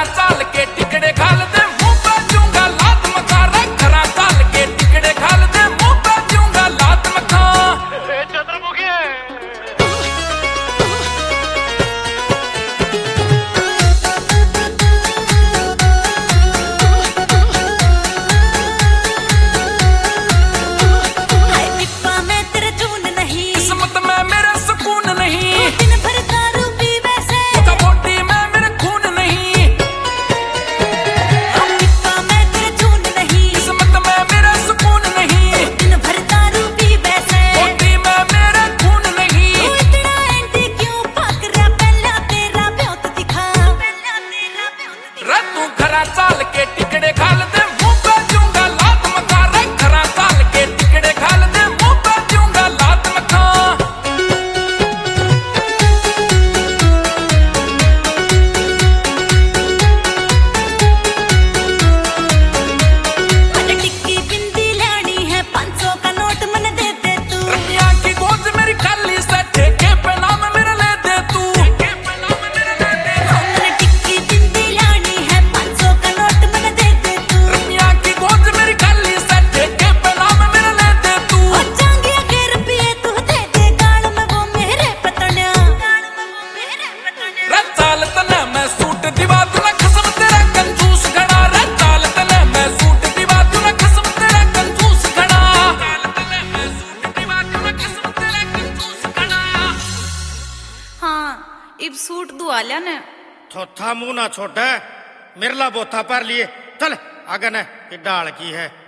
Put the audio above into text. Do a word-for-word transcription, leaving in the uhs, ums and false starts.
चाल के टिकड़े खाल दे मुंह पे दूंगा लात मका रे खरा चाल के टिकड़े खाल दे मुंह पे दूंगा लात मका ए चंद्रमुखी चाल के टिकड़े खाल दे मुंह पे दूंगा लात मका रे खरा चाल के टिकड़े खाल दे मुंह पे दूंगा लात मका मन टिक्की बिंदी लेनी है पाँच सौ का नोट मन दे दे तू रतिया की गोद मेरी खाली से ठेके पे नाम मेरा ले दे तू ठेके पे नाम मेरा ले दे मन टिक्की बिंदी लेनी है पाँच सौ का नोट मन दे दे तू रतिया की गोद मेरी खाली से ठेके पे नाम मेरा ले दे तू ओ चांगिया के रुपये तू दे दे गाल में वो मेरे पतनिया गाल में वो मेरे पतनिया रे चाल तने मैं सूट दिवा दूंगा कसम तेरा कंजूस घड़ा रे चाल तने मैं सूट दिवा दूंगा कसम तेरा कंजूस घड़ा चाल तने मैं सूट दिवा दूंगा कसम तेरा कंजूस घड़ा हाँ इब सूट दुआ लिया ने थोथा मुंह ना छोटा मेरला बोथा पर लिए चल आगे ने डाल की है।